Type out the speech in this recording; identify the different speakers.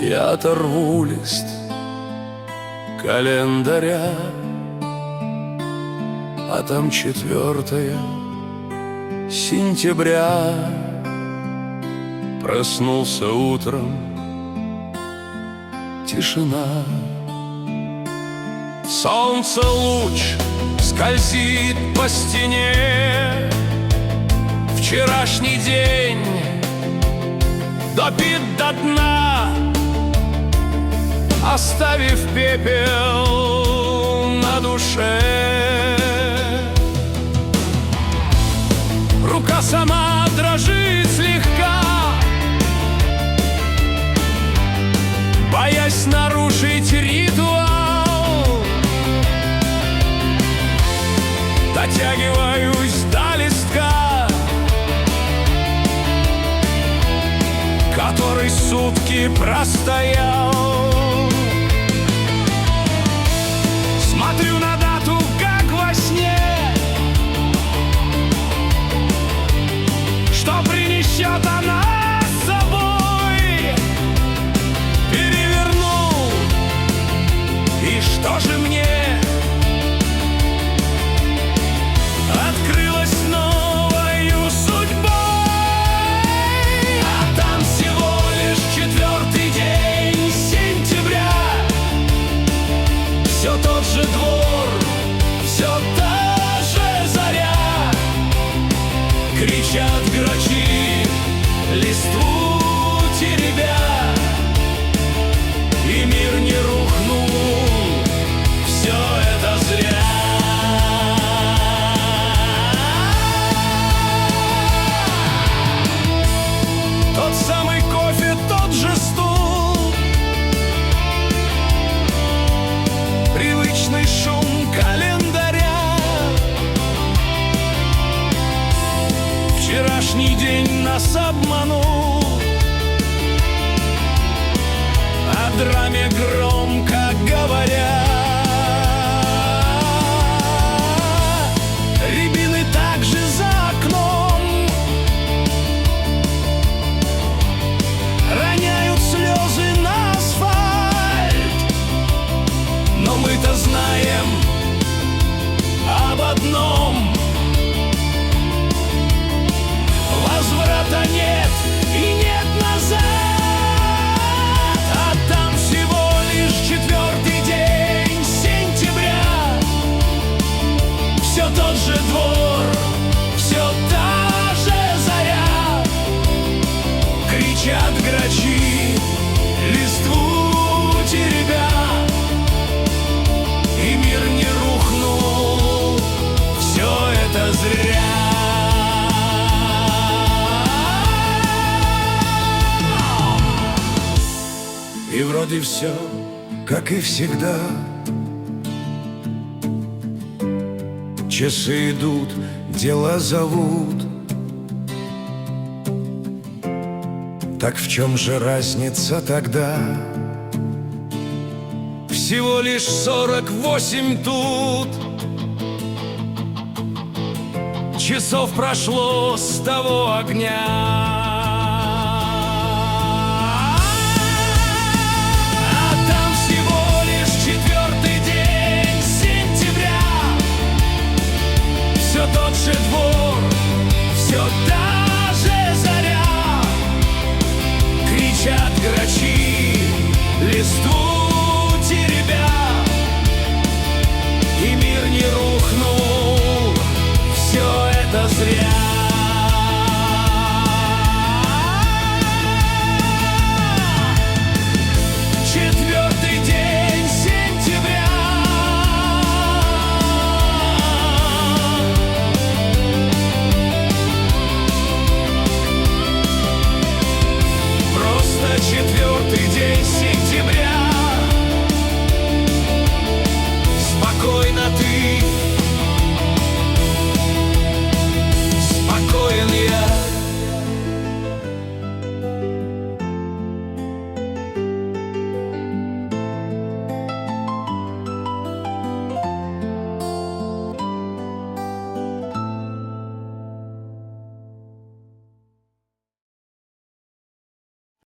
Speaker 1: Я оторву лист календаря, а там 4 сентября. Проснулся утром, тишина. Солнце луч скользит по стене. Вчерашний день допит до дна, оставив пепел на душе. Рука сама дрожит слегка, боясь нарушить ритуал. Дотягиваюсь до листка, который сутки простоял. Смотрю на дату, как во сне, что принесет она с собой. Перевернул, и что же мне? Открылась новою судьбой, а там всего лишь 4-й день сентября. Все тот же двор, все та же заря. Кричат грачи, листву теребя, и мир не рухнул, все это зря. Тот самый кофе, тот же стул, привычный шум календаря. Вчерашний день нас обманул, о драме громко говоря. Рябины также за окном роняют слезы на асфальт. Но мы-то знаем об одном: возврата нет и нет назад. А там всего лишь 4-й день сентября. Все тот же двор, все та же заря. Кричат грачи, листву теребя, и мир не рухнул, все это зря. И вроде все, как и всегда. Часы идут, дела зовут. Так в чем же разница тогда? Всего лишь 48 тут часов прошло с того огня.